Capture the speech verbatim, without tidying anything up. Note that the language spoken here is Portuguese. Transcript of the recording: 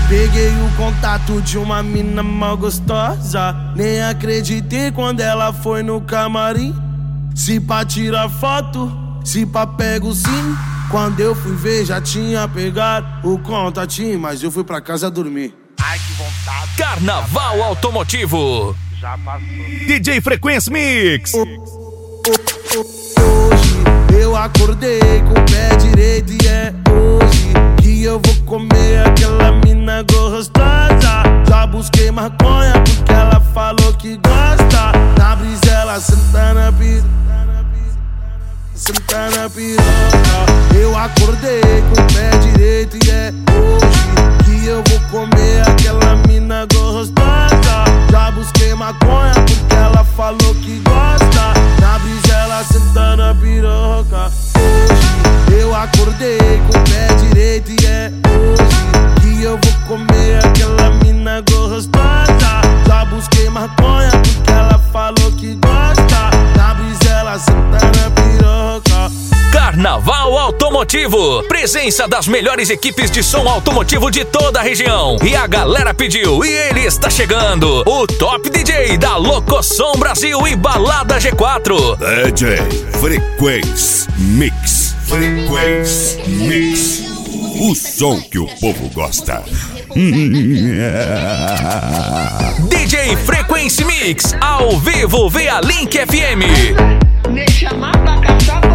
Peguei o contato de uma mina mal gostosa, nem acreditei quando ela foi no camarim. Se pá tirar foto, se pá pego sim. Quando eu fui ver já tinha pegado o contatinho, mas eu fui pra casa dormir. Ai, que vontade. Carnaval Automotivo. Já passou. D J Frequency Mix. O, o, o, hoje eu acordei com o pé direito e é hoje que eu vou comer aquela mina gostosa. Já busquei maconha porque ela falou que gosta. Na brisa ela senta na piroca, senta na piroca. Eu acordei com o pé direito e é hoje que eu vou comer aquela mina gostosa. Já busquei maconha porque ela falou que gosta. Na brisa ela senta na piroca. Hoje eu acordei com o pé direito e é hoje que eu vou comer aquela mina gostosa. Já busquei maconha porque ela falou que gosta. Na brisa ela senta na piroca. Carnaval Automotivo. Presença das melhores equipes de som automotivo de toda a região. E a galera pediu e ele está chegando. O Top D J da Locosom Brasil e Balada G quatro. D J Frequency Mix. Frequency Mix. O som que o povo gosta. D J Frequency Mix. Ao vivo via Link F M. Me chamar pra caçar.